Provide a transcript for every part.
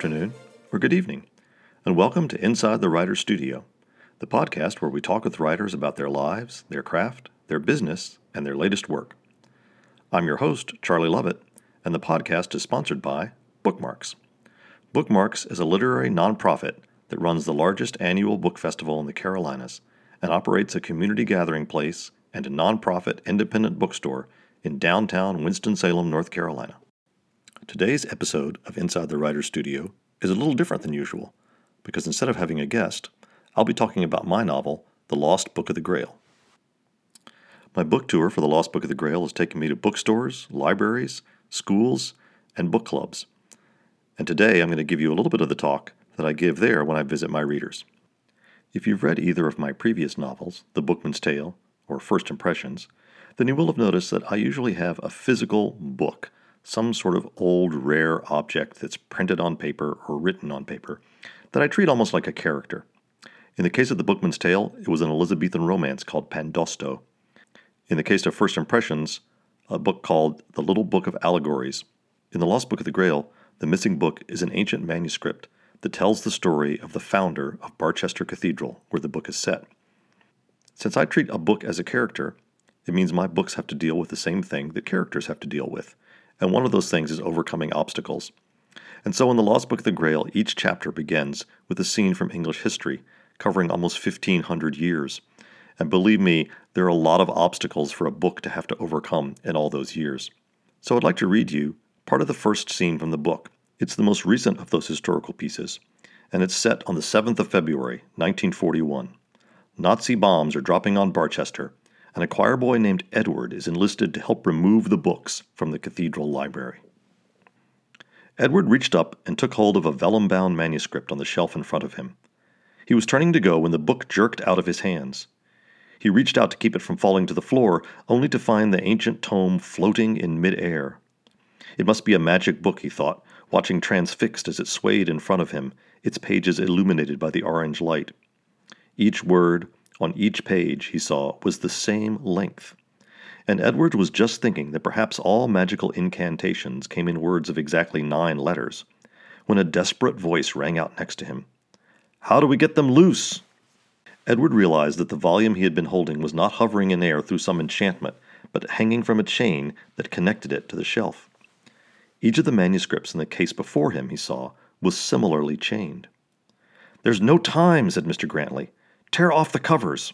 afternoon, or good evening, and welcome to Inside the Writer's Studio, the podcast where we talk with writers about their lives, their craft, their business, and their latest work. I'm your host, Charlie Lovett, and the podcast is sponsored by Bookmarks. Bookmarks is a literary nonprofit that runs the largest annual book festival in the Carolinas and operates a community gathering place and a nonprofit independent bookstore in downtown Winston-Salem, North Carolina. Today's episode of Inside the Writer's Studio is a little different than usual, because instead of having a guest, I'll be talking about my novel, The Lost Book of the Grail. My book tour for The Lost Book of the Grail has taken me to bookstores, libraries, schools, and book clubs. And today I'm going to give you a little bit of the talk that I give there when I visit my readers. If you've read either of my previous novels, The Bookman's Tale or First Impressions, then you will have noticed that I usually have a physical book, some sort of old, rare object that's printed on paper or written on paper, that I treat almost like a character. In the case of The Bookman's Tale, it was an Elizabethan romance called Pandosto. In the case of First Impressions, a book called The Little Book of Allegories. In The Lost Book of the Grail, the missing book is an ancient manuscript that tells the story of the founder of Barchester Cathedral, where the book is set. Since I treat a book as a character, it means my books have to deal with the same thing that characters have to deal with, and one of those things is overcoming obstacles. And so in The Lost Book of the Grail, each chapter begins with a scene from English history, covering almost 1,500 years. And believe me, there are a lot of obstacles for a book to have to overcome in all those years. So I'd like to read you part of the first scene from the book. It's the most recent of those historical pieces, and it's set on the 7th of February, 1941. Nazi bombs are dropping on Barchester, and a choir boy named Edward is enlisted to help remove the books from the cathedral library. Edward reached up and took hold of a vellum-bound manuscript on the shelf in front of him. He was turning to go when the book jerked out of his hands. He reached out to keep it from falling to the floor, only to find the ancient tome floating in mid-air. It must be a magic book, he thought, watching transfixed as it swayed in front of him, its pages illuminated by the orange light. Each word on each page, he saw, was the same length. And Edward was just thinking that perhaps all magical incantations came in words of exactly 9 letters, when a desperate voice rang out next to him. "How do we get them loose?" Edward realized that the volume he had been holding was not hovering in air through some enchantment, but hanging from a chain that connected it to the shelf. Each of the manuscripts in the case before him, he saw, was similarly chained. "There's no time," said Mr. Grantley. "Tear off the covers."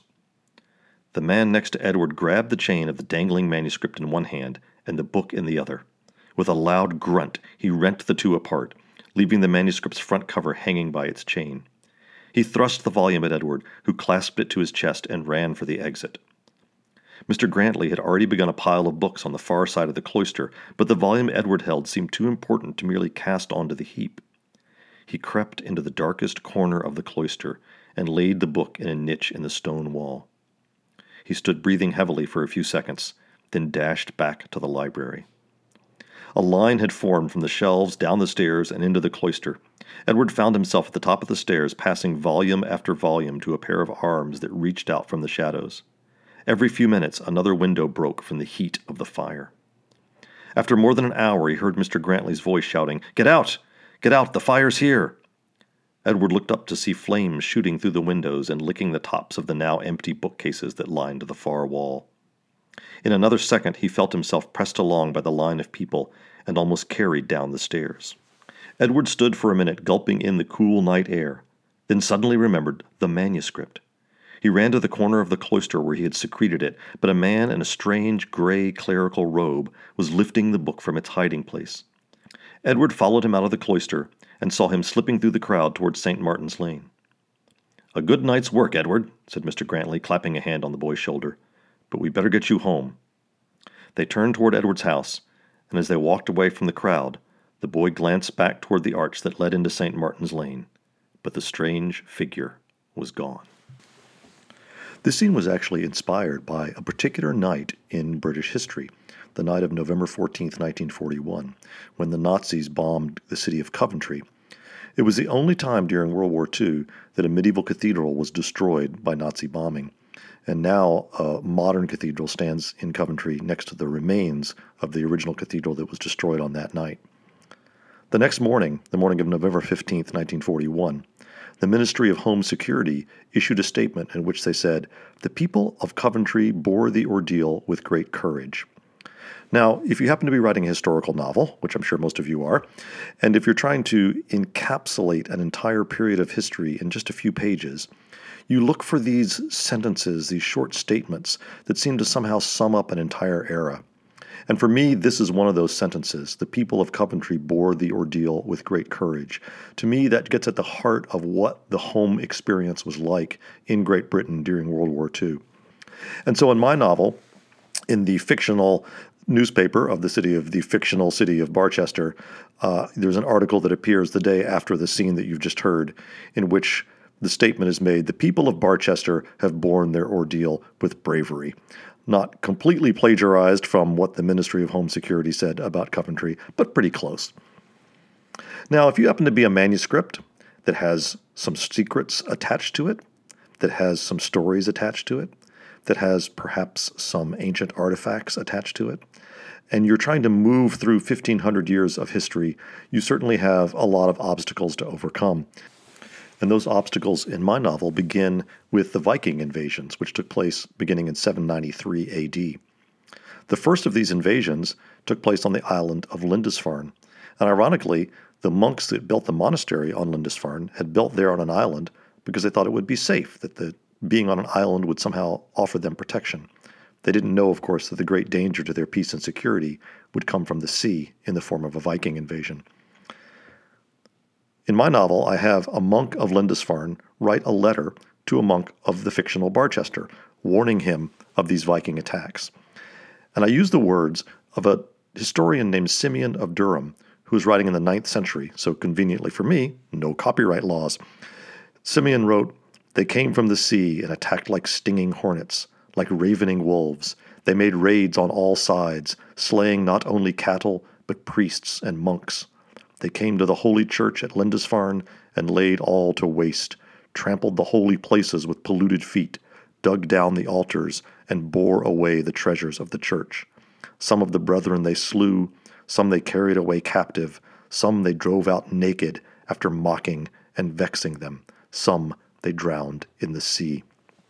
The man next to Edward grabbed the chain of the dangling manuscript in one hand and the book in the other. With a loud grunt, he rent the two apart, leaving the manuscript's front cover hanging by its chain. He thrust the volume at Edward, who clasped it to his chest and ran for the exit. Mr. Grantley had already begun a pile of books on the far side of the cloister, but the volume Edward held seemed too important to merely cast onto the heap. He crept into the darkest corner of the cloister and laid the book in a niche in the stone wall. He stood breathing heavily for a few seconds, then dashed back to the library. A line had formed from the shelves down the stairs and into the cloister. Edward found himself at the top of the stairs, passing volume after volume to a pair of arms that reached out from the shadows. Every few minutes, another window broke from the heat of the fire. After more than an hour, he heard Mr. Grantley's voice shouting, "Get out! Get out! The fire's here!" Edward looked up to see flames shooting through the windows and licking the tops of the now empty bookcases that lined the far wall. In another second, he felt himself pressed along by the line of people and almost carried down the stairs. Edward stood for a minute gulping in the cool night air, then suddenly remembered the manuscript. He ran to the corner of the cloister where he had secreted it, but a man in a strange gray clerical robe was lifting the book from its hiding place. Edward followed him out of the cloister and saw him slipping through the crowd towards St. Martin's Lane. "A good night's work, Edward," said Mr. Grantley, clapping a hand on the boy's shoulder. "But we better get you home." They turned toward Edward's house, and as they walked away from the crowd, the boy glanced back toward the arch that led into St. Martin's Lane, but the strange figure was gone. This scene was actually inspired by a particular night in British history, the night of November 14th, 1941, when the Nazis bombed the city of Coventry. It was the only time during World War II that a medieval cathedral was destroyed by Nazi bombing, and now a modern cathedral stands in Coventry next to the remains of the original cathedral that was destroyed on that night. The next morning, the morning of November 15th, 1941, the Ministry of Home Security issued a statement in which they said, "The people of Coventry bore the ordeal with great courage." Now, if you happen to be writing a historical novel, which I'm sure most of you are, and if you're trying to encapsulate an entire period of history in just a few pages, you look for these sentences, these short statements that seem to somehow sum up an entire era. And for me, this is one of those sentences. The people of Coventry bore the ordeal with great courage. To me, that gets at the heart of what the home experience was like in Great Britain during World War II. And so in my novel, in the fictional newspaper of the fictional city of Barchester, there's an article that appears the day after the scene that you've just heard, in which the statement is made, "The people of Barchester have borne their ordeal with bravery." Not completely plagiarized from what the Ministry of Home Security said about Coventry, but pretty close. Now, if you happen to be a manuscript that has some secrets attached to it, that has some stories attached to it, that has perhaps some ancient artifacts attached to it, and you're trying to move through 1,500 years of history, you certainly have a lot of obstacles to overcome. And those obstacles in my novel begin with the Viking invasions, which took place beginning in 793 AD. The first of these invasions took place on the island of Lindisfarne. And ironically, the monks that built the monastery on Lindisfarne had built there on an island because they thought it would be safe, that being on an island would somehow offer them protection. They didn't know, of course, that the great danger to their peace and security would come from the sea in the form of a Viking invasion. In my novel, I have a monk of Lindisfarne write a letter to a monk of the fictional Barchester, warning him of these Viking attacks. And I use the words of a historian named Simeon of Durham, who was writing in the 9th century, so conveniently for me, no copyright laws. Simeon wrote, "They came from the sea and attacked like stinging hornets, like ravening wolves. They made raids on all sides, slaying not only cattle, but priests and monks. They came to the holy church at Lindisfarne and laid all to waste, trampled the holy places with polluted feet, dug down the altars, and bore away the treasures of the church. Some of the brethren they slew, some they carried away captive, some they drove out naked after mocking and vexing them, some they drowned in the sea."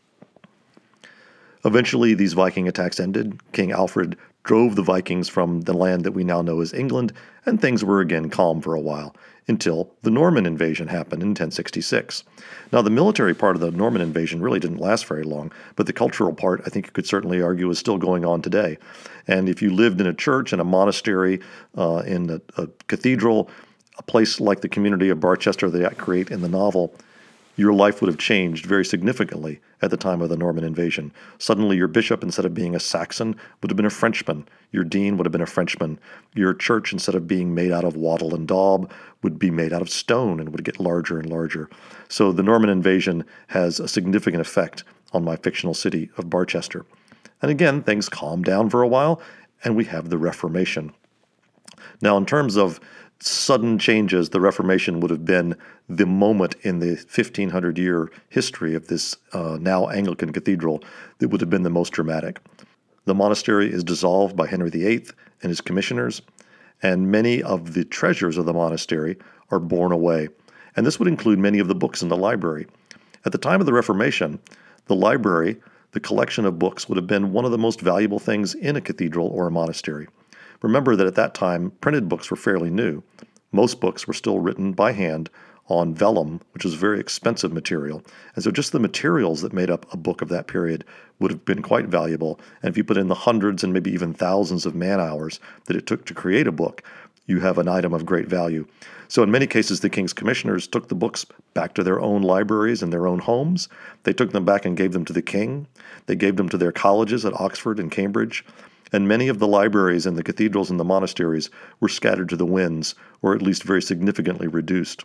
Eventually, these Viking attacks ended. King Alfred drove the Vikings from the land that we now know as England, and things were again calm for a while, until the Norman invasion happened in 1066. Now, the military part of the Norman invasion really didn't last very long, but the cultural part, I think you could certainly argue, is still going on today. And if you lived in a church, in a monastery, in a cathedral, a place like the community of Barchester that I create in the novel, your life would have changed very significantly at the time of the Norman invasion. Suddenly, your bishop, instead of being a Saxon, would have been a Frenchman. Your dean would have been a Frenchman. Your church, instead of being made out of wattle and daub, would be made out of stone and would get larger and larger. So the Norman invasion has a significant effect on my fictional city of Barchester. And again, things calm down for a while, and we have the Reformation. Now, in terms of sudden changes, the Reformation would have been the moment in the 1,500-year history of this now Anglican cathedral that would have been the most dramatic. The monastery is dissolved by Henry VIII and his commissioners, and many of the treasures of the monastery are borne away. And this would include many of the books in the library. At the time of the Reformation, the library, the collection of books, would have been one of the most valuable things in a cathedral or a monastery. Remember that at that time, printed books were fairly new. Most books were still written by hand on vellum, which is very expensive material. And so just the materials that made up a book of that period would have been quite valuable. And if you put in the hundreds and maybe even thousands of man-hours that it took to create a book, you have an item of great value. So in many cases, the king's commissioners took the books back to their own libraries and their own homes. They took them back and gave them to the king. They gave them to their colleges at Oxford and Cambridge. And many of the libraries and the cathedrals and the monasteries were scattered to the winds, or at least very significantly reduced.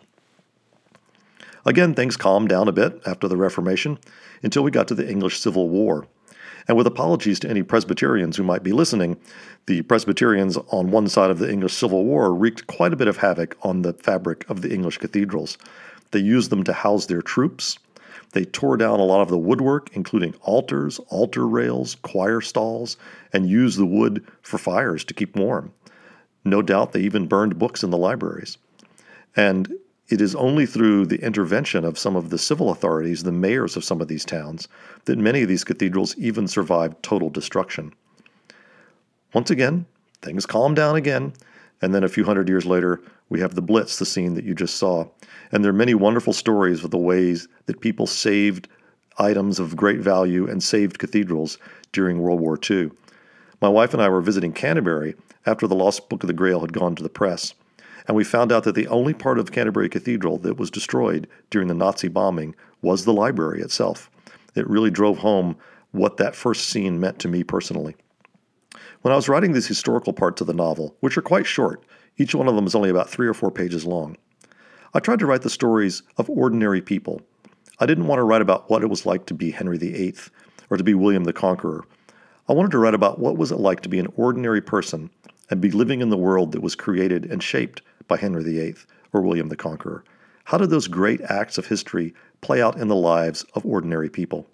Again, things calmed down a bit after the Reformation, until we got to the English Civil War. And with apologies to any Presbyterians who might be listening, the Presbyterians on one side of the English Civil War wreaked quite a bit of havoc on the fabric of the English cathedrals. They used them to house their troops. They tore down a lot of the woodwork, including altars, altar rails, choir stalls, and used the wood for fires to keep warm. No doubt they even burned books in the libraries. And it is only through the intervention of some of the civil authorities, the mayors of some of these towns, that many of these cathedrals even survived total destruction. Once again, things calm down again, and then a few hundred years later, we have the Blitz, the scene that you just saw. And there are many wonderful stories of the ways that people saved items of great value and saved cathedrals during World War II. My wife and I were visiting Canterbury after the Lost Book of the Grail had gone to the press, and we found out that the only part of Canterbury Cathedral that was destroyed during the Nazi bombing was the library itself. It really drove home what that first scene meant to me personally. When I was writing these historical parts of the novel, which are quite short, each one of them is only about 3 or 4 pages long, I tried to write the stories of ordinary people. I didn't want to write about what it was like to be Henry VIII or to be William the Conqueror. I wanted to write about what was it like to be an ordinary person and be living in the world that was created and shaped by Henry VIII or William the Conqueror. How did those great acts of history play out in the lives of ordinary people?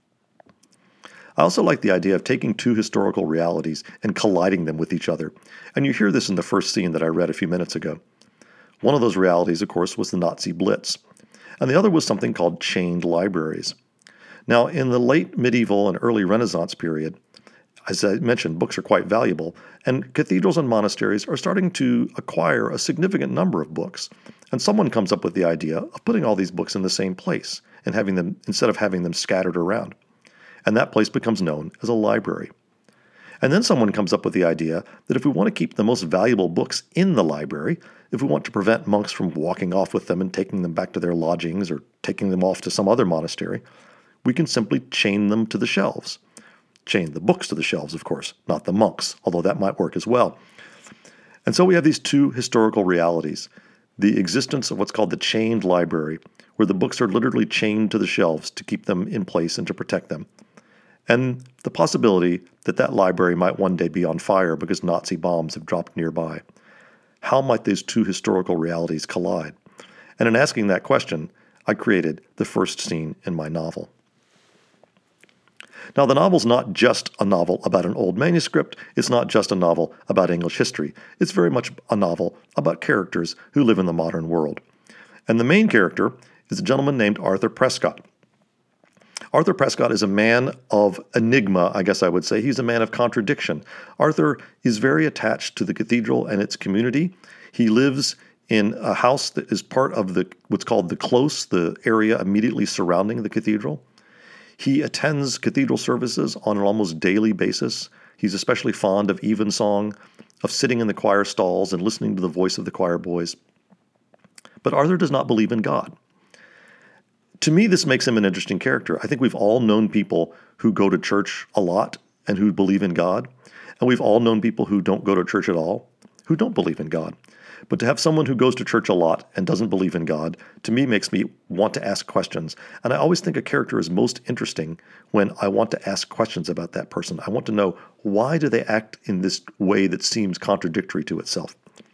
I also like the idea of taking 2 historical realities and colliding them with each other, and you hear this in the first scene that I read a few minutes ago. One of those realities, of course, was the Nazi Blitz, and the other was something called chained libraries. Now, in the late medieval and early Renaissance period, as I mentioned, books are quite valuable, and cathedrals and monasteries are starting to acquire a significant number of books. And someone comes up with the idea of putting all these books in the same place and having them, instead of having them scattered around. And that place becomes known as a library. And then someone comes up with the idea that if we want to keep the most valuable books in the library, if we want to prevent monks from walking off with them and taking them back to their lodgings or taking them off to some other monastery, we can simply chain them to the shelves. Chain the books to the shelves, of course, not the monks, although that might work as well. And so we have these 2 historical realities. The existence of what's called the chained library, where the books are literally chained to the shelves to keep them in place and to protect them. And the possibility that that library might one day be on fire because Nazi bombs have dropped nearby. How might these 2 historical realities collide? And in asking that question, I created the first scene in my novel. Now, the novel's not just a novel about an old manuscript. It's not just a novel about English history. It's very much a novel about characters who live in the modern world. And the main character is a gentleman named Arthur Prescott. Arthur Prescott is a man of enigma, I guess I would say. He's a man of contradiction. Arthur is very attached to the cathedral and its community. He lives in a house that is part of what's called the Close, the area immediately surrounding the cathedral. He attends cathedral services on an almost daily basis. He's especially fond of evensong, of sitting in the choir stalls and listening to the voice of the choir boys. But Arthur does not believe in God. To me, this makes him an interesting character. I think we've all known people who go to church a lot and who believe in God. And we've all known people who don't go to church at all, who don't believe in God. But to have someone who goes to church a lot and doesn't believe in God, to me makes me want to ask questions. And I always think a character is most interesting when I want to ask questions about that person. I want to know, why do they act in this way that seems contradictory to itself?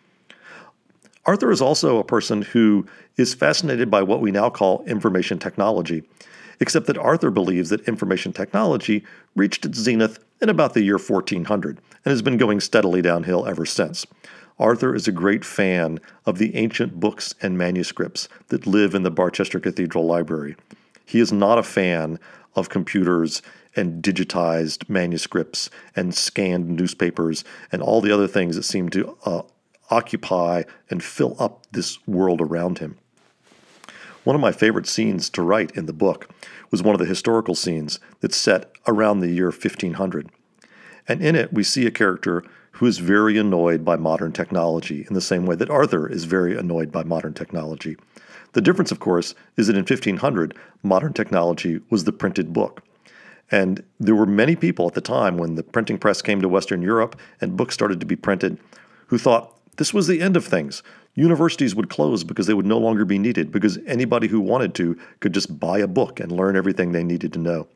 Arthur is also a person who is fascinated by what we now call information technology, except that Arthur believes that information technology reached its zenith in about the year 1400 and has been going steadily downhill ever since. Arthur is a great fan of the ancient books and manuscripts that live in the Barchester Cathedral Library. He is not a fan of computers and digitized manuscripts and scanned newspapers and all the other things that seem to occupy and fill up this world around him. One of my favorite scenes to write in the book was one of the historical scenes that's set around the year 1500. And in it, we see a character who is very annoyed by modern technology in the same way that Arthur is very annoyed by modern technology. The difference, of course, is that in 1500, modern technology was the printed book. And there were many people at the time when the printing press came to Western Europe and books started to be printed who thought this was the end of things. Universities would close because they would no longer be needed, because anybody who wanted to could just buy a book and learn everything they needed to know.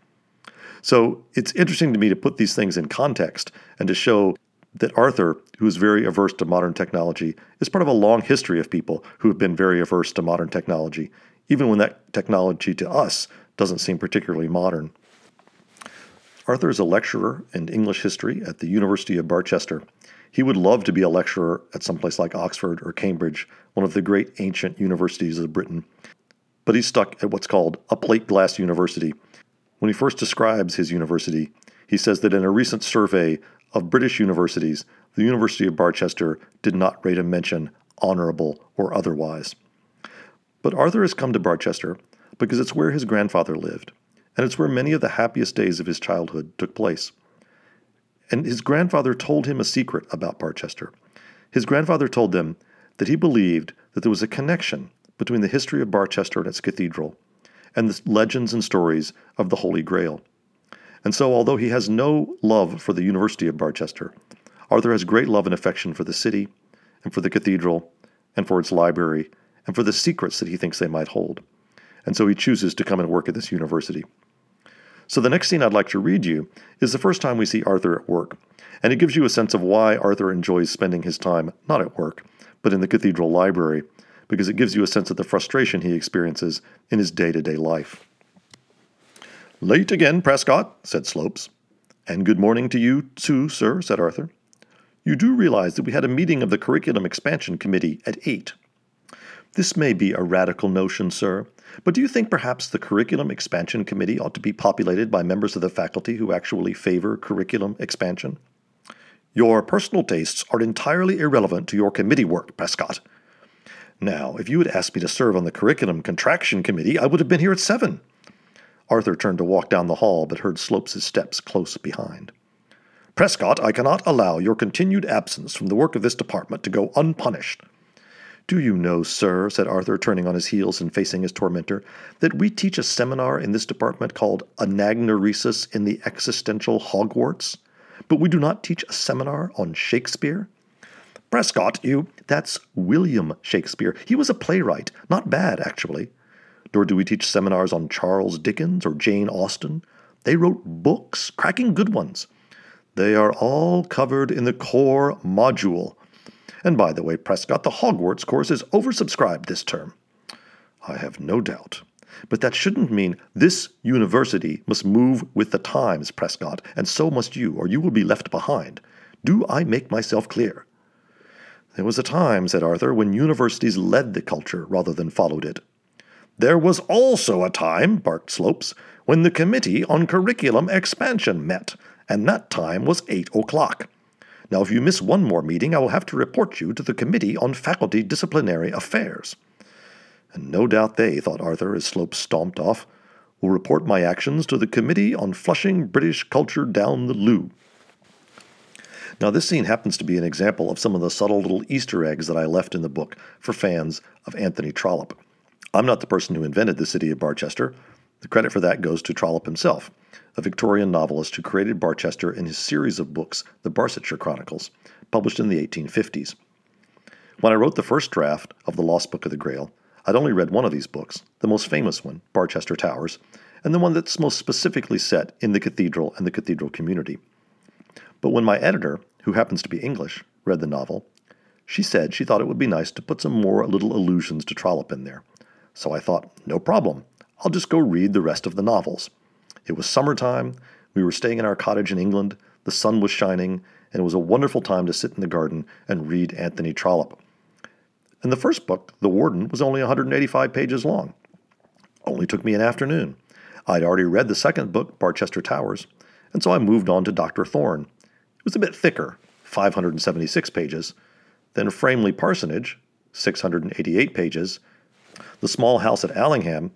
So it's interesting to me to put these things in context and to show that Arthur, who is very averse to modern technology, is part of a long history of people who have been very averse to modern technology, even when that technology to us doesn't seem particularly modern. Arthur is a lecturer in English history at the University of Barchester. He would love to be a lecturer at some place like Oxford or Cambridge, one of the great ancient universities of Britain, but he's stuck at what's called a plate glass university. When he first describes his university, he says that in a recent survey of British universities, the University of Barchester did not rate a mention honorable or otherwise. But Arthur has come to Barchester because it's where his grandfather lived, and it's where many of the happiest days of his childhood took place. And his grandfather told him a secret about Barchester. His grandfather told them that he believed that there was a connection between the history of Barchester and its cathedral and the legends and stories of the Holy Grail. And so, although he has no love for the University of Barchester, Arthur has great love and affection for the city and for the cathedral and for its library and for the secrets that he thinks they might hold. And so he chooses to come and work at this university. So the next scene I'd like to read you is the first time we see Arthur at work, and it gives you a sense of why Arthur enjoys spending his time not at work, but in the cathedral library, because it gives you a sense of the frustration he experiences in his day-to-day life. "Late again, Prescott," said Slopes. "And good morning to you too, sir," said Arthur. "You do realize that we had a meeting of the Curriculum Expansion Committee at 8. This may be a radical notion, sir, but do you think perhaps the Curriculum Expansion Committee ought to be populated by members of the faculty who actually favor curriculum expansion?" "Your personal tastes are entirely irrelevant to your committee work, Prescott. Now, if you had asked me to serve on the Curriculum Contraction Committee, I would have been here at 7. Arthur turned to walk down the hall, but heard Slopes' steps close behind. "Prescott, I cannot allow your continued absence from the work of this department to go unpunished." "Do you know, sir," said Arthur, turning on his heels and facing his tormentor, "that we teach a seminar in this department called Anagnoresis in the Existential Hogwarts? But we do not teach a seminar on Shakespeare?" "Prescott, That's William Shakespeare. He was a playwright. Not bad, actually. Nor do we teach seminars on Charles Dickens or Jane Austen. They wrote books, cracking good ones. They are all covered in the core module. And by the way, Prescott, the Hogwarts course is oversubscribed this term." "I have no doubt. But that shouldn't mean this university must move with the times, Prescott, and so must you, or you will be left behind. Do I make myself clear?" "There was a time," said Arthur, "when universities led the culture rather than followed it." "There was also a time," barked Slopes, "when the Committee on Curriculum Expansion met, and that time was 8 o'clock. Now, if you miss one more meeting, I will have to report you to the Committee on Faculty Disciplinary Affairs." "And no doubt they," thought Arthur as Slopes stomped off, "will report my actions to the Committee on Flushing British Culture down the loo." Now, this scene happens to be an example of some of the subtle little Easter eggs that I left in the book for fans of Anthony Trollope. I'm not the person who invented the city of Barchester. The credit for that goes to Trollope himself, a Victorian novelist who created Barchester in his series of books, the Barsetshire Chronicles, published in the 1850s. When I wrote the first draft of The Lost Book of the Grail, I'd only read one of these books, the most famous one, Barchester Towers, and the one that's most specifically set in the cathedral and the cathedral community. But when my editor, who happens to be English, read the novel, she said she thought it would be nice to put some more little allusions to Trollope in there. So I thought, no problem, I'll just go read the rest of the novels. It was summertime, we were staying in our cottage in England, the sun was shining, and it was a wonderful time to sit in the garden and read Anthony Trollope. And the first book, The Warden, was only 185 pages long. Only took me an afternoon. I'd already read the second book, Barchester Towers, and so I moved on to Dr. Thorne. It was a bit thicker, 576 pages. Then Framley Parsonage, 688 pages. The Small House at Allingham,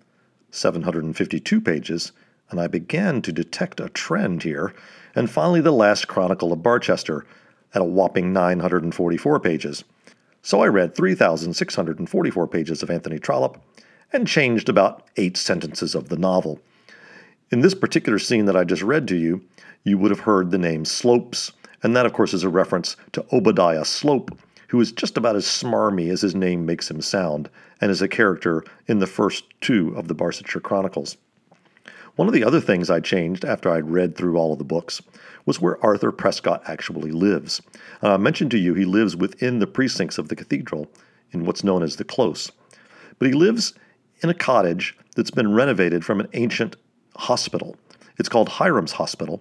752 pages, and I began to detect a trend here. And finally, The Last Chronicle of Barchester, at a whopping 944 pages. So I read 3,644 pages of Anthony Trollope and changed about 8 sentences of the novel. In this particular scene that I just read to you, you would have heard the name Slopes, and that, of course, is a reference to Obadiah Slope, who is just about as smarmy as his name makes him sound, and is a character in the first 2 of the Barsetshire Chronicles. One of the other things I changed after I'd read through all of the books was where Arthur Prescott actually lives. I mentioned to you he lives within the precincts of the cathedral in what's known as the Close. But he lives in a cottage that's been renovated from an ancient hospital. It's called Hiram's Hospital.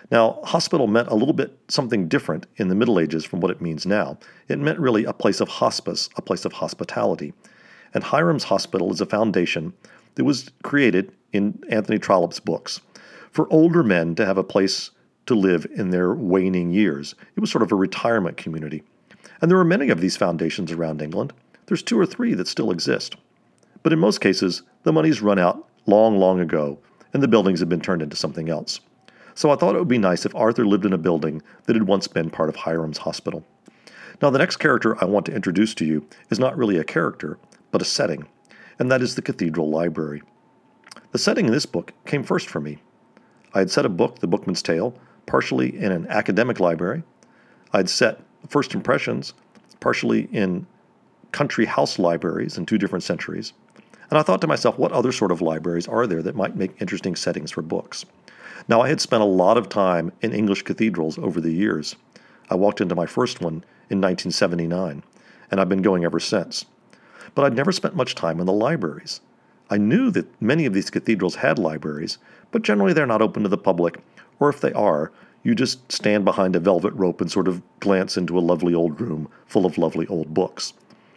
Now, hospital meant a little bit something different in the Middle Ages from what it means now. It meant really a place of hospice, a place of hospitality. And Hiram's Hospital is a foundation that was created in Anthony Trollope's books for older men to have a place to live in their waning years. It was sort of a retirement community. And there are many of these foundations around England. There's 2 or 3 that still exist. But in most cases, the money's run out long, long ago, and the buildings have been turned into something else. So I thought it would be nice if Arthur lived in a building that had once been part of Hiram's Hospital. Now, the next character I want to introduce to you is not really a character, but a setting, and that is the Cathedral Library. The setting in this book came first for me. I had set a book, The Bookman's Tale, partially in an academic library. I'd set first impressions partially in country house libraries in 2 different centuries. And I thought to myself, what other sort of libraries are there that might make interesting settings for books? Now, I had spent a lot of time in English cathedrals over the years. I walked into my first one in 1979, and I've been going ever since. But I'd never spent much time in the libraries. I knew that many of these cathedrals had libraries, but generally they're not open to the public, or if they are, you just stand behind a velvet rope and sort of glance into a lovely old room full of lovely old books.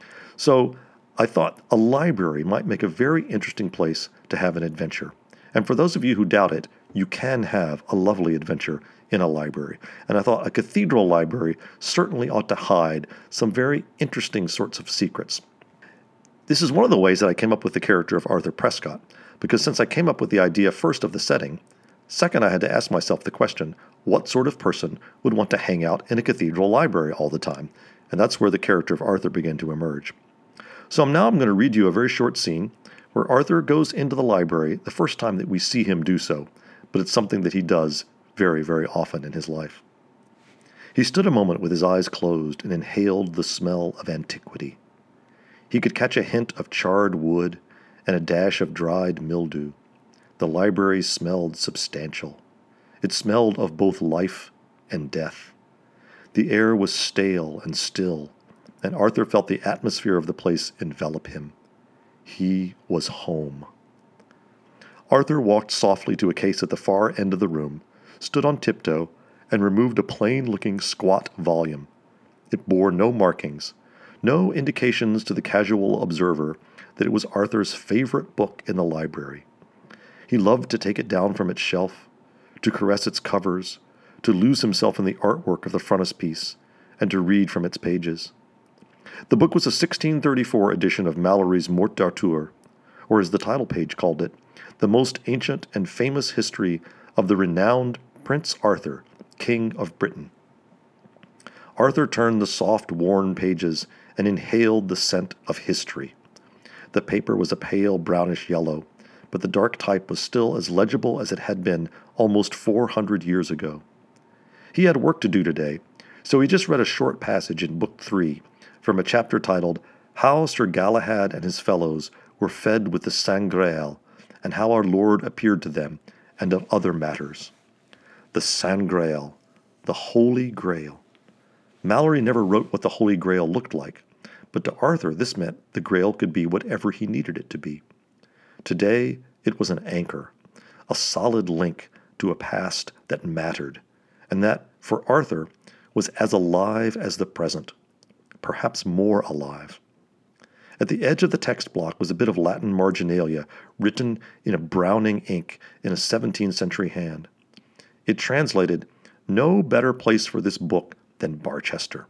So I thought a library might make a very interesting place to have an adventure. And for those of you who doubt it, you can have a lovely adventure in a library. And I thought a cathedral library certainly ought to hide some very interesting sorts of secrets. This is one of the ways that I came up with the character of Arthur Prescott, because since I came up with the idea first of the setting, second I had to ask myself the question, what sort of person would want to hang out in a cathedral library all the time? And that's where the character of Arthur began to emerge. So now I'm going to read you a very short scene where Arthur goes into the library the first time that we see him do so, but it's something that he does very, very often in his life. He stood a moment with his eyes closed and inhaled the smell of antiquity. He could catch a hint of charred wood and a dash of dried mildew. The library smelled substantial. It smelled of both life and death. The air was stale and still, and Arthur felt the atmosphere of the place envelop him. He was home. Arthur walked softly to a case at the far end of the room, stood on tiptoe, and removed a plain-looking squat volume. It bore no markings, no indications to the casual observer that it was Arthur's favorite book in the library. He loved to take it down from its shelf, to caress its covers, to lose himself in the artwork of the frontispiece, and to read from its pages. The book was a 1634 edition of Malory's Morte d'Arthur, or as the title page called it, the most ancient and famous history of the renowned Prince Arthur, King of Britain. Arthur turned the soft, worn pages and inhaled the scent of history. The paper was a pale brownish yellow, but the dark type was still as legible as it had been almost 400 years ago. He had work to do today, so he just read a short passage in Book 3 from a chapter titled How Sir Galahad and his fellows were fed with the Sangreal, and how our Lord appeared to them, and of other matters. The Sangreal, the Holy Grail. Malory never wrote what the Holy Grail looked like, but to Arthur this meant the Grail could be whatever he needed it to be. Today it was an anchor, a solid link to a past that mattered, and that, for Arthur, was as alive as the present, perhaps more alive. At the edge of the text block was a bit of Latin marginalia written in a Browning ink in a 17th century hand. It translated, "No better place for this book than Barchester."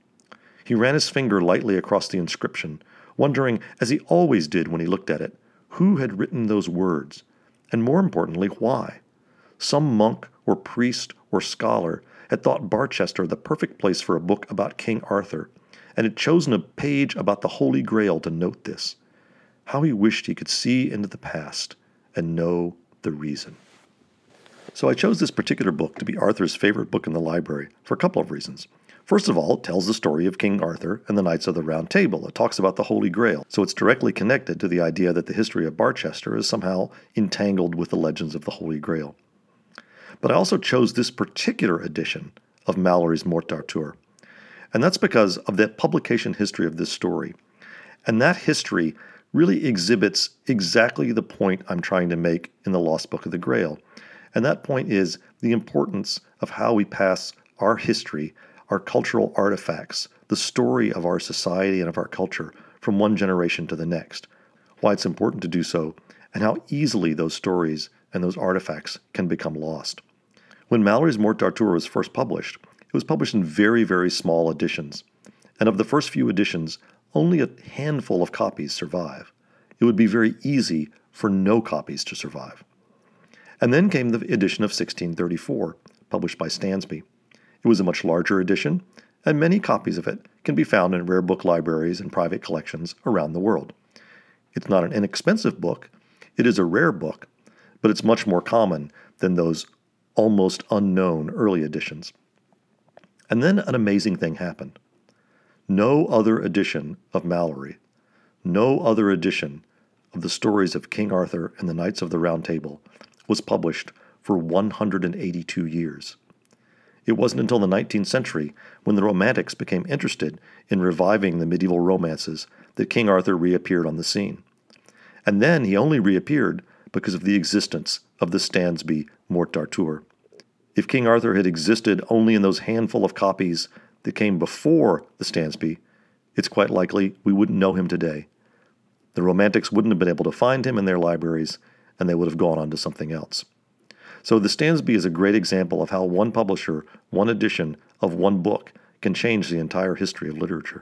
He ran his finger lightly across the inscription, wondering, as he always did when he looked at it, who had written those words, and more importantly, why. Some monk or priest or scholar had thought Barchester the perfect place for a book about King Arthur, and had chosen a page about the Holy Grail to note this. How he wished he could see into the past and know the reason. So I chose this particular book to be Arthur's favorite book in the library for a couple of reasons. First of all, it tells the story of King Arthur and the Knights of the Round Table. It talks about the Holy Grail, so it's directly connected to the idea that the history of Barchester is somehow entangled with the legends of the Holy Grail. But I also chose this particular edition of Malory's Morte d'Arthur, and that's because of the publication history of this story. And that history really exhibits exactly the point I'm trying to make in The Lost Book of the Grail, And that point is the importance of how we pass our history, our cultural artifacts, the story of our society and of our culture from one generation to the next, why it's important to do so, and how easily those stories and those artifacts can become lost. When Malory's Morte d'Arthur was first published, it was published in very, very small editions. And of the first few editions, only a handful of copies survive. It would be very easy for no copies to survive. And then came the edition of 1634, published by Stansby. It was a much larger edition, and many copies of it can be found in rare book libraries and private collections around the world. It's not an inexpensive book, it is a rare book, but it's much more common than those almost unknown early editions. And then an amazing thing happened. No other edition of Malory, no other edition of the stories of King Arthur and the Knights of the Round Table was published for 182 years. It wasn't until the 19th century, when the Romantics became interested in reviving the medieval romances, that King Arthur reappeared on the scene. And then he only reappeared because of the existence of the Stansby Morte d'Arthur. If King Arthur had existed only in those handful of copies that came before the Stansby, it's quite likely we wouldn't know him today. The Romantics wouldn't have been able to find him in their libraries, and they would have gone on to something else. So the Stansby is a great example of how one publisher, one edition of one book can change the entire history of literature.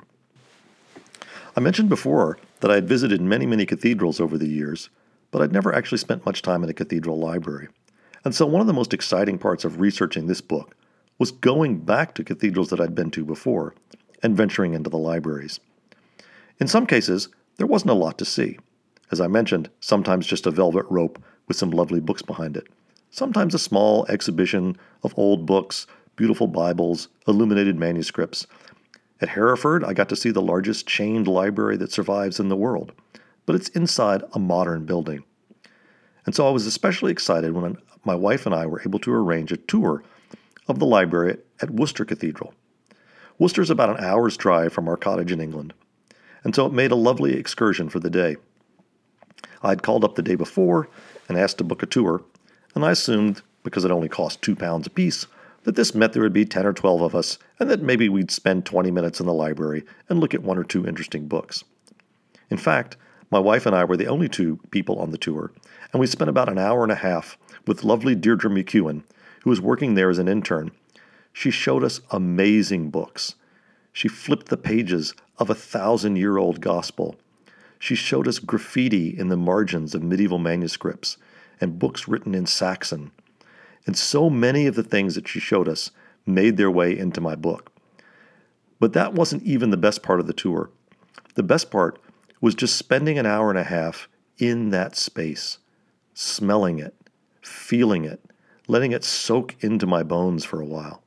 I mentioned before that I had visited many, many cathedrals over the years, but I'd never actually spent much time in a cathedral library. And so one of the most exciting parts of researching this book was going back to cathedrals that I'd been to before and venturing into the libraries. In some cases, there wasn't a lot to see. As I mentioned, sometimes just a velvet rope with some lovely books behind it. Sometimes a small exhibition of old books, beautiful Bibles, illuminated manuscripts. At Hereford, I got to see the largest chained library that survives in the world, but it's inside a modern building. And so I was especially excited when my wife and I were able to arrange a tour of the library at Worcester Cathedral. Worcester's about an hour's drive from our cottage in England, and so it made a lovely excursion for the day. I'd called up the day before and asked to book a tour, and I assumed, because it only cost £2 apiece, that this meant there would be 10 or 12 of us, and that maybe we'd spend 20 minutes in the library and look at one or two interesting books. In fact, my wife and I were the only two people on the tour, and we spent about an hour and a half with lovely Deirdre McEwen, who was working there as an intern. She showed us amazing books. She flipped the pages of a 1,000-year-old gospel. She showed us graffiti in the margins of medieval manuscripts and books written in Saxon. And so many of the things that she showed us made their way into my book. But that wasn't even the best part of the tour. The best part was just spending an hour and a half in that space, smelling it, feeling it, letting it soak into my bones for a while.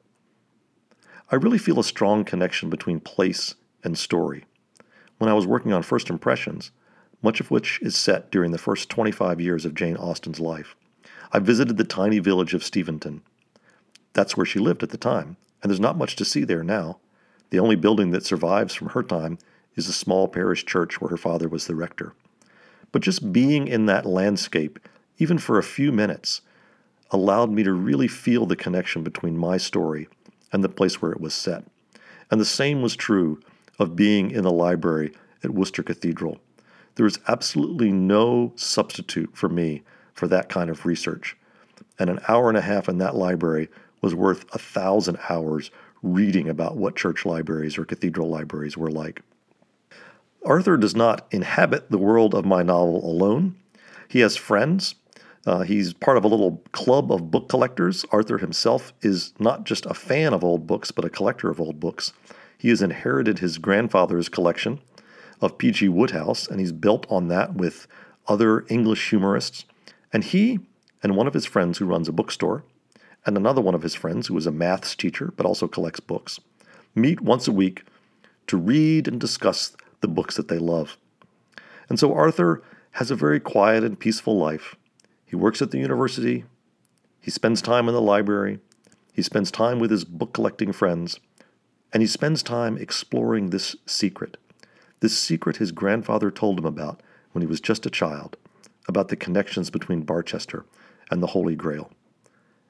I really feel a strong connection between place and story. When I was working on First Impressions, much of which is set during the first 25 years of Jane Austen's life, I visited the tiny village of Steventon. That's where she lived at the time, and there's not much to see there now. The only building that survives from her time is a small parish church where her father was the rector. But just being in that landscape, even for a few minutes, allowed me to really feel the connection between my story and the place where it was set. And the same was true of being in the library at Worcester Cathedral. There is absolutely no substitute for me for that kind of research. And an hour and a half in that library was worth 1,000 hours reading about what church libraries or cathedral libraries were like. Arthur does not inhabit the world of my novel alone. He has friends. He's part of a little club of book collectors. Arthur himself is not just a fan of old books, but a collector of old books. He has inherited his grandfather's collection of P.G. Wodehouse, and he's built on that with other English humorists. And he and one of his friends who runs a bookstore, and another one of his friends who is a maths teacher but also collects books, meet once a week to read and discuss the books that they love. And so Arthur has a very quiet and peaceful life. He works at the university. He spends time in the library. He spends time with his book collecting friends. And he spends time exploring this secret his grandfather told him about when he was just a child, about the connections between Barchester and the Holy Grail.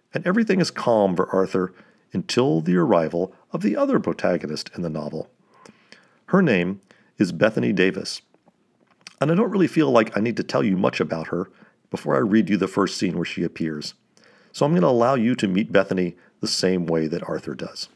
and everything is calm for Arthur until the arrival of the other protagonist in the novel. Her name is Bethany Davis, and I don't really feel like I need to tell you much about her before I read you the first scene where she appears. So I'm going to allow you to meet Bethany the same way that Arthur does.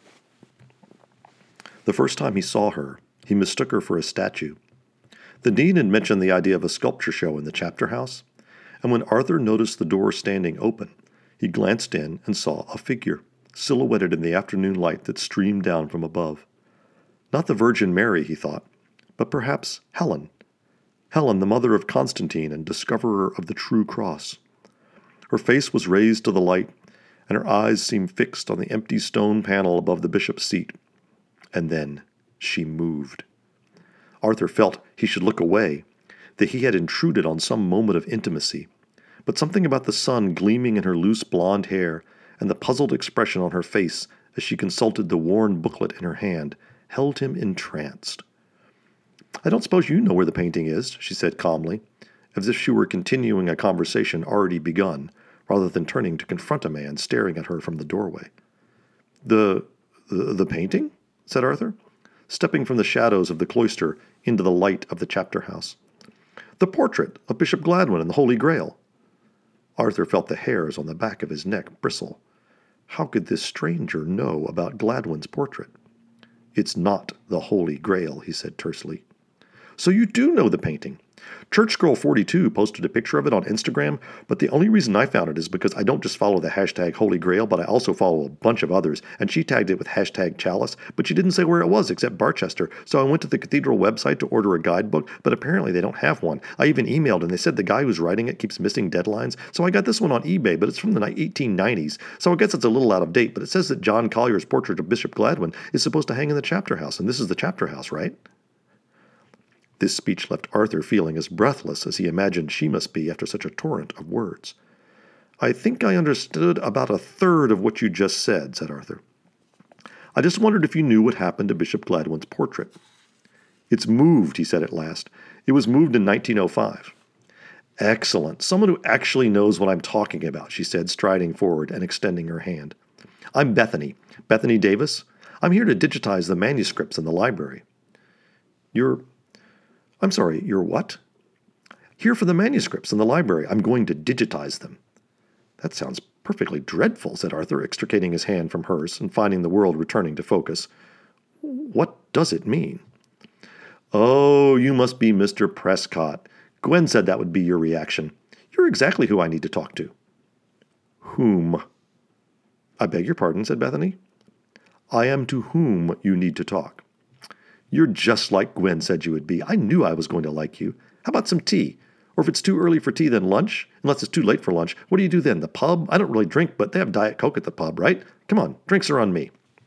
The first time he saw her, he mistook her for a statue. The dean had mentioned the idea of a sculpture show in the chapter house, and when Arthur noticed the door standing open, he glanced in and saw a figure, silhouetted in the afternoon light that streamed down from above. Not the Virgin Mary, he thought, but perhaps Helen. Helen, the mother of Constantine and discoverer of the true cross. Her face was raised to the light, and her eyes seemed fixed on the empty stone panel above the bishop's seat. And then she moved. Arthur felt he should look away, that he had intruded on some moment of intimacy, but something about the sun gleaming in her loose blonde hair and the puzzled expression on her face as she consulted the worn booklet in her hand held him entranced. "I don't suppose you know where the painting is," she said calmly, as if she were continuing a conversation already begun, rather than turning to confront a man staring at her from the doorway. The painting?" said Arthur, stepping from the shadows of the cloister into the light of the chapter house. "The portrait of Bishop Gladwin and the Holy Grail." Arthur felt the hairs on the back of his neck bristle. How could this stranger know about Gladwin's portrait? "It's not the Holy Grail," he said tersely. "So you do know the painting. ChurchGirl42 posted a picture of it on Instagram, but the only reason I found it is because I don't just follow the hashtag Holy Grail, but I also follow a bunch of others, and she tagged it with hashtag Chalice, but she didn't say where it was except Barchester, so I went to the cathedral website to order a guidebook, but apparently they don't have one. I even emailed, and they said the guy who's writing it keeps missing deadlines, so I got this one on eBay, but it's from the 1890s, so I guess it's a little out of date, but it says that John Collier's portrait of Bishop Gladwin is supposed to hang in the chapter house, and this is the chapter house, right?" This speech left Arthur feeling as breathless as he imagined she must be after such a torrent of words. "I think I understood about a third of what you just said," said Arthur. "I just wondered if you knew what happened to Bishop Gladwin's portrait." "It's moved," he said at last. "It was moved in 1905. "Excellent. Someone who actually knows what I'm talking about," she said, striding forward and extending her hand. "I'm Bethany Davis. I'm here to digitize the manuscripts in the library." I'm sorry, you're what?" "Here for the manuscripts in the library. I'm going to digitize them." "That sounds perfectly dreadful," said Arthur, extricating his hand from hers and finding the world returning to focus. "What does it mean?" "Oh, you must be Mr. Prescott. Gwen said that would be your reaction. You're exactly who I need to talk to." "Whom?" "I beg your pardon," said Bethany. "I am to whom you need to talk." "You're just like Gwen said you would be. I knew I was going to like you. How about some tea? Or if it's too early for tea, then lunch? Unless it's too late for lunch. What do you do then? The pub? I don't really drink, but they have Diet Coke at the pub, right? Come on, drinks are on me."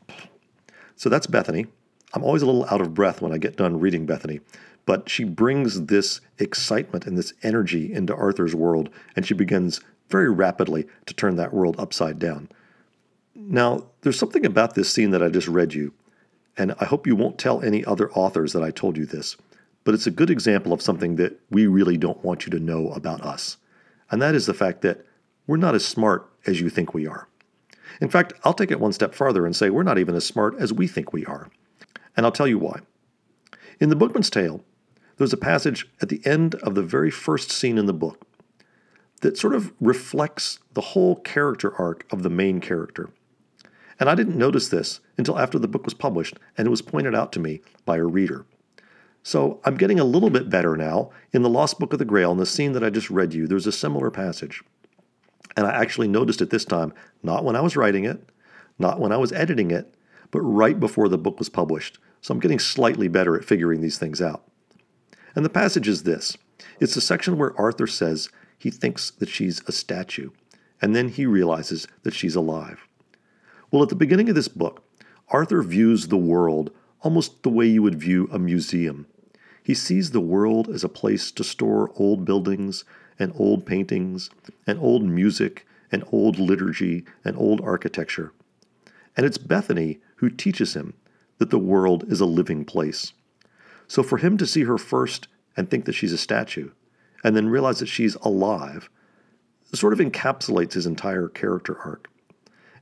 So that's Bethany. I'm always a little out of breath when I get done reading Bethany, but she brings this excitement and this energy into Arthur's world, and she begins very rapidly to turn that world upside down. Now, there's something about this scene that I just read you, and I hope you won't tell any other authors that I told you this, but it's a good example of something that we really don't want you to know about us. And that is the fact that we're not as smart as you think we are. In fact, I'll take it one step farther and say we're not even as smart as we think we are. And I'll tell you why. In The Bookman's Tale, there's a passage at the end of the very first scene in the book that sort of reflects the whole character arc of the main character. And I didn't notice this until after the book was published, and it was pointed out to me by a reader. So I'm getting a little bit better now. In The Lost Book of the Grail, in the scene that I just read you, there's a similar passage. And I actually noticed it this time, not when I was writing it, not when I was editing it, but right before the book was published. So I'm getting slightly better at figuring these things out. And the passage is this. It's the section where Arthur says he thinks that she's a statue, and then he realizes that she's alive. Well, at the beginning of this book, Arthur views the world almost the way you would view a museum. He sees the world as a place to store old buildings and old paintings and old music and old liturgy and old architecture. And it's Bethany who teaches him that the world is a living place. So for him to see her first and think that she's a statue, and then realize that she's alive, sort of encapsulates his entire character arc.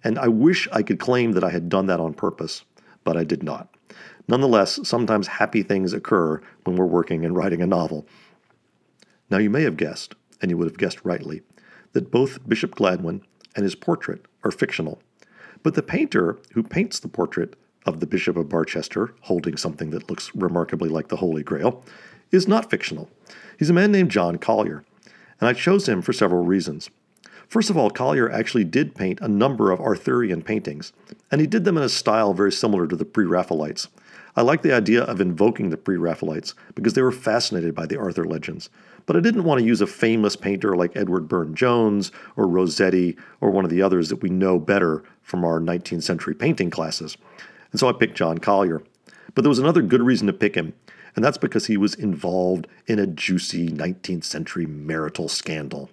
and I wish I could claim that I had done that on purpose, but I did not. Nonetheless, sometimes happy things occur when we're working and writing a novel. Now you may have guessed, and you would have guessed rightly, that both Bishop Gladwin and his portrait are fictional. But the painter who paints the portrait of the Bishop of Barchester, holding something that looks remarkably like the Holy Grail, is not fictional. He's a man named John Collier, and I chose him for several reasons. First of all, Collier actually did paint a number of Arthurian paintings, and he did them in a style very similar to the Pre-Raphaelites. I like the idea of invoking the Pre-Raphaelites because they were fascinated by the Arthur legends, but I didn't want to use a famous painter like Edward Burne-Jones or Rossetti or one of the others that we know better from our 19th century painting classes. And so I picked John Collier. But there was another good reason to pick him, and that's because he was involved in a juicy 19th century marital scandal.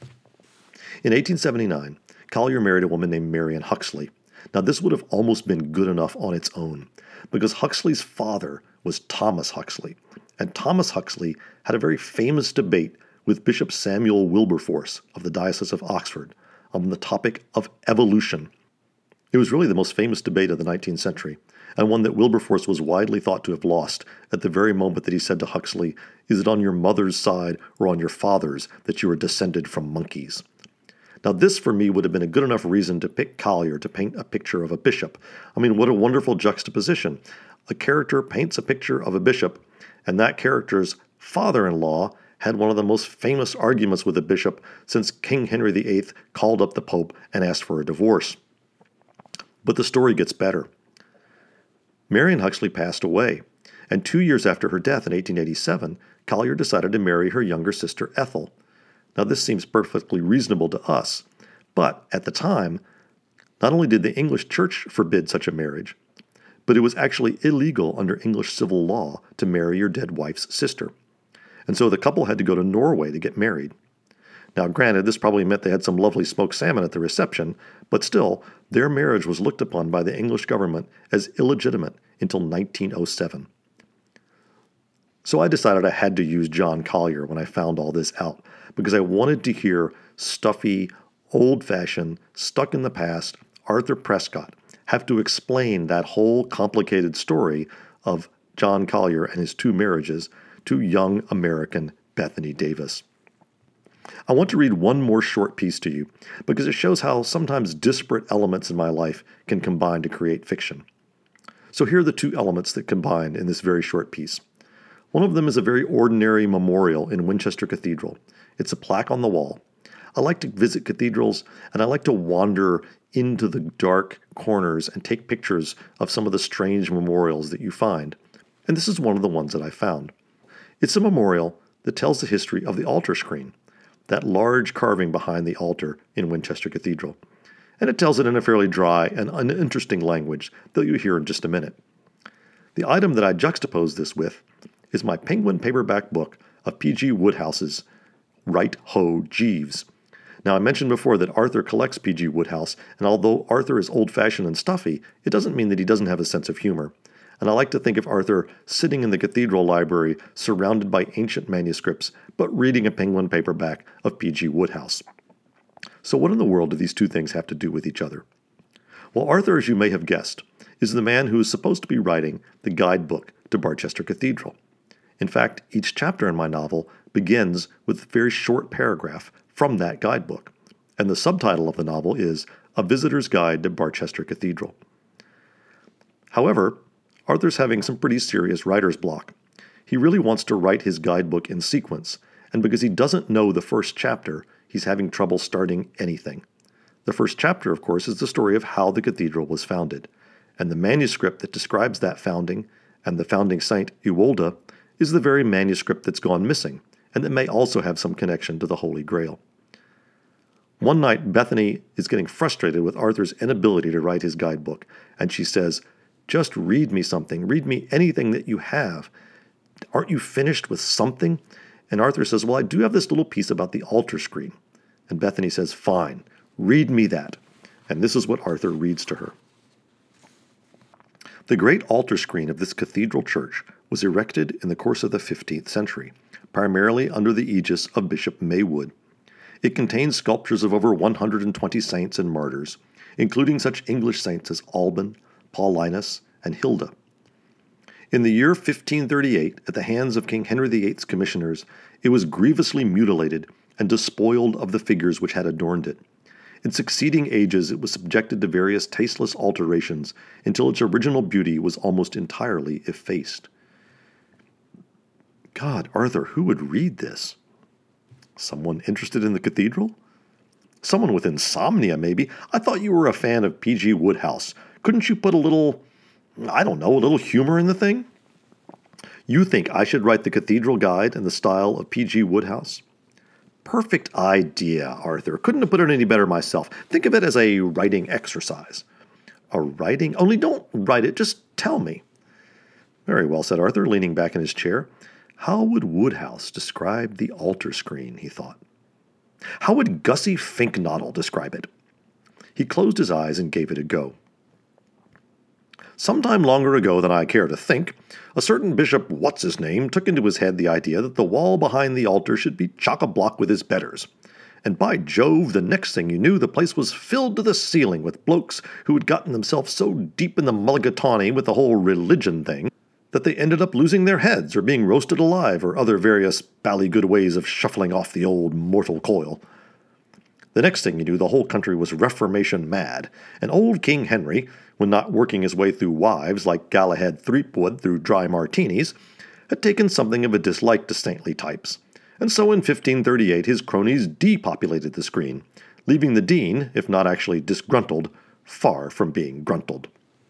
In 1879, Collier married a woman named Marion Huxley. Now, this would have almost been good enough on its own, because Huxley's father was Thomas Huxley, and Thomas Huxley had a very famous debate with Bishop Samuel Wilberforce of the Diocese of Oxford on the topic of evolution. It was really the most famous debate of the 19th century, and one that Wilberforce was widely thought to have lost at the very moment that he said to Huxley, "Is it on your mother's side or on your father's that you are descended from monkeys?" Now this for me would have been a good enough reason to pick Collier to paint a picture of a bishop. I mean, what a wonderful juxtaposition. A character paints a picture of a bishop, and that character's father-in-law had one of the most famous arguments with a bishop since King Henry VIII called up the Pope and asked for a divorce. But the story gets better. Marion Huxley passed away, and 2 years after her death in 1887, Collier decided to marry her younger sister Ethel. Now this seems perfectly reasonable to us, but at the time, not only did the English church forbid such a marriage, but it was actually illegal under English civil law to marry your dead wife's sister. And so the couple had to go to Norway to get married. Now granted, this probably meant they had some lovely smoked salmon at the reception, but still, their marriage was looked upon by the English government as illegitimate until 1907. So I decided I had to use John Collier when I found all this out, because I wanted to hear stuffy, old-fashioned, stuck-in-the-past Arthur Prescott have to explain that whole complicated story of John Collier and his two marriages to young American Bethany Davis. I want to read one more short piece to you because it shows how sometimes disparate elements in my life can combine to create fiction. So here are the two elements that combine in this very short piece. One of them is a very ordinary memorial in Winchester Cathedral. It's a plaque on the wall. I like to visit cathedrals, and I like to wander into the dark corners and take pictures of some of the strange memorials that you find. And this is one of the ones that I found. It's a memorial that tells the history of the altar screen, that large carving behind the altar in Winchester Cathedral. And it tells it in a fairly dry and uninteresting language that you'll hear in just a minute. The item that I juxtapose this with is my Penguin paperback book of P.G. Woodhouse's Right Ho Jeeves. Now, I mentioned before that Arthur collects P.G. Woodhouse, and although Arthur is old-fashioned and stuffy, it doesn't mean that he doesn't have a sense of humor. And I like to think of Arthur sitting in the cathedral library, surrounded by ancient manuscripts, but reading a Penguin paperback of P.G. Woodhouse. So what in the world do these two things have to do with each other? Well, Arthur, as you may have guessed, is the man who is supposed to be writing the guidebook to Barchester Cathedral. In fact, each chapter in my novel begins with a very short paragraph from that guidebook, and the subtitle of the novel is A Visitor's Guide to Barchester Cathedral. However, Arthur's having some pretty serious writer's block. He really wants to write his guidebook in sequence, and because he doesn't know the first chapter, he's having trouble starting anything. The first chapter, of course, is the story of how the cathedral was founded, and the manuscript that describes that founding and the founding saint, Ewolda, is the very manuscript that's gone missing, and that may also have some connection to the Holy Grail. One night, Bethany is getting frustrated with Arthur's inability to write his guidebook, and she says, "Just read me something. Read me anything that you have. Aren't you finished with something?" And Arthur says, "Well, I do have this little piece about the altar screen." And Bethany says, "Fine, read me that." And this is what Arthur reads to her. The great altar screen of this cathedral church was erected in the course of the 15th century, primarily under the aegis of Bishop Maywood. It contains sculptures of over 120 saints and martyrs. including such English saints as Alban, Paulinus, and Hilda. In the year 1538, at the hands of King Henry VIII's commissioners, it was grievously mutilated and despoiled of the figures which had adorned it. In succeeding ages, it was subjected to various tasteless alterations until its original beauty was almost entirely effaced. God, Arthur, who would read this? Someone interested in the cathedral? Someone with insomnia, maybe. I thought you were a fan of P.G. Wodehouse. Couldn't you put a little humor in the thing? You think I should write the cathedral guide in the style of P.G. Wodehouse? Perfect idea, Arthur. Couldn't have put it any better myself. Think of it as a writing exercise. A writing? Only don't write it, just tell me. Very well, said Arthur, leaning back in his chair. How would Wodehouse describe the altar screen, he thought. How would Gussie Fink-Nottle describe it? He closed his eyes and gave it a go. Sometime longer ago than I care to think, a certain Bishop What's-His-Name took into his head the idea that the wall behind the altar should be chock-a-block with his betters. And by Jove, the next thing you knew, the place was filled to the ceiling with blokes who had gotten themselves so deep in the mulligatawny with the whole religion thing that they ended up losing their heads or being roasted alive or other various bally-good ways of shuffling off the old mortal coil. The next thing you knew, the whole country was Reformation mad, and old King Henry, when not working his way through wives like Galahad Threepwood through dry martinis, had taken something of a dislike to saintly types, and so in 1538 his cronies depopulated the screen, leaving the dean, if not actually disgruntled, far from being gruntled.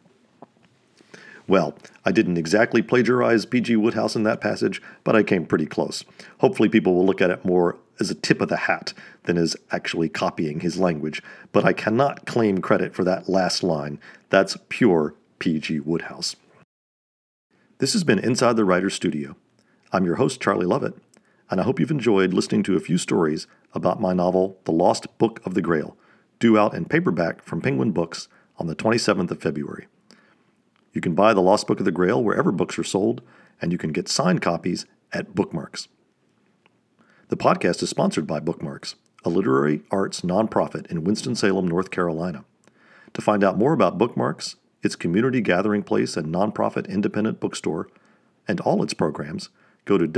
Well, I didn't exactly plagiarize P.G. Wodehouse in that passage, but I came pretty close. Hopefully people will look at it more as a tip of the hat than as actually copying his language, but I cannot claim credit for that last line. That's pure P.G. Wodehouse. This has been Inside the Writer's Studio. I'm your host, Charlie Lovett, and I hope you've enjoyed listening to a few stories about my novel, The Lost Book of the Grail, due out in paperback from Penguin Books on the 27th of February. You can buy The Lost Book of the Grail wherever books are sold, and you can get signed copies at Bookmarks. The podcast is sponsored by Bookmarks, a literary arts nonprofit in Winston-Salem, North Carolina. To find out more about Bookmarks, its community gathering place and nonprofit independent bookstore, and all its programs, go to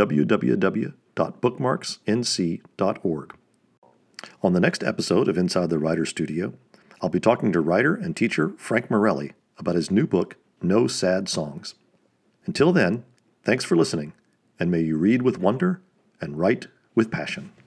www.bookmarksnc.org. On the next episode of Inside the Writer's Studio, I'll be talking to writer and teacher Frank Morelli about his new book, No Sad Songs. Until then, thanks for listening, and may you read with wonder and write with passion.